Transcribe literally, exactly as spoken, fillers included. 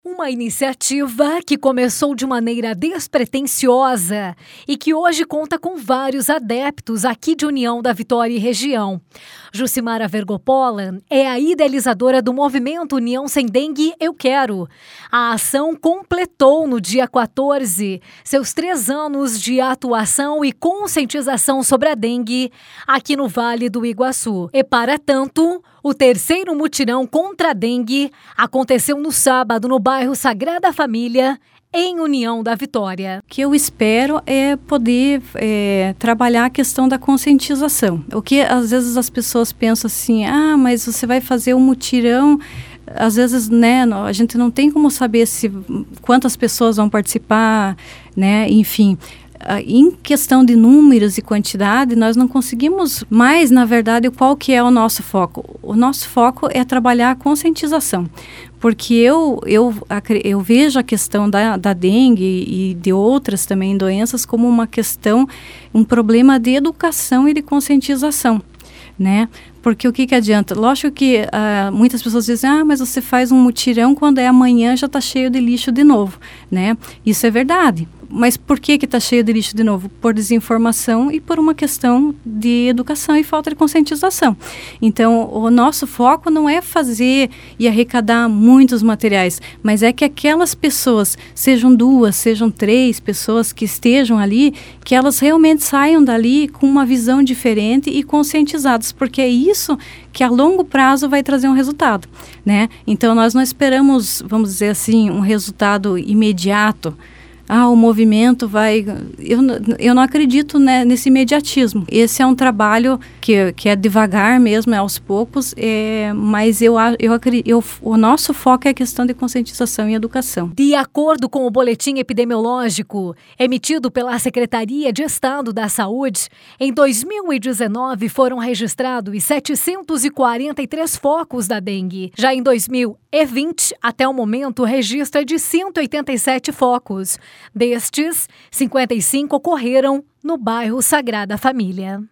Uma iniciativa que começou de maneira despretensiosa e que hoje conta com vários adeptos aqui de União da Vitória e região. Jucimara Vergopola é a idealizadora do movimento União Sem Dengue Eu Quero. A ação completou no dia quatorze seus três anos de atuação e conscientização sobre a dengue aqui no Vale do Iguaçu. E para tanto, o terceiro mutirão contra a dengue aconteceu no sábado no bairro Sagrada Família, em União da Vitória. O que eu espero é poder é, trabalhar a questão da conscientização. O que às vezes as pessoas pensam assim, ah, mas você vai fazer um mutirão, às vezes, né, a gente não tem como saber se quantas pessoas vão participar, né, enfim. Em questão de números e quantidade, nós não conseguimos mais, na verdade, qual que é o nosso foco. O nosso foco é trabalhar a conscientização, porque eu, eu, eu vejo a questão da, da dengue e de outras também doenças como uma questão, um problema de educação e de conscientização, né? Porque o que que adianta? Lógico que uh, muitas pessoas dizem, ah, mas você faz um mutirão quando é amanhã já está cheio de lixo de novo, né? Isso é verdade. Mas por que que está cheio de lixo de novo? Por desinformação e por uma questão de educação e falta de conscientização. Então, o nosso foco não é fazer e arrecadar muitos materiais, mas é que aquelas pessoas, sejam duas, sejam três pessoas que estejam ali, que elas realmente saiam dali com uma visão diferente e conscientizadas, porque é isso que a longo prazo vai trazer um resultado, né? Então, nós não esperamos, vamos dizer assim, um resultado imediato. Ah, o movimento vai... Eu, eu não acredito, né, nesse imediatismo. Esse é um trabalho que, que é devagar mesmo, é aos poucos, é, mas eu, eu, eu, o nosso foco é a questão de conscientização e educação. De acordo com o boletim epidemiológico emitido pela Secretaria de Estado da Saúde, em dois mil e dezenove foram registrados setecentos e quarenta e três focos da dengue. Já em dois mil e vinte, até o momento, o registro é de cento e oitenta e sete focos. Destes, cinquenta e cinco ocorreram no bairro Sagrada Família.